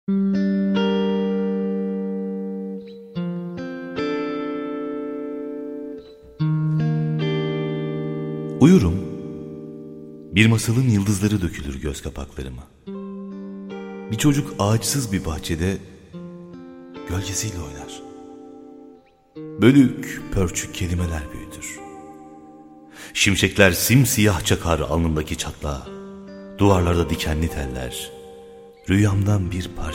Uyurum, bir masalın yıldızları dökülür göz kapaklarıma. Bir çocuk ağaçsız bir bahçede gölgesiyle oynar. Bölük pörçük kelimeler büyütür. Şimşekler simsiyah çakar alnımdaki çatlağa. Duvarlarda dikenli teller, rüyamdan bir parça.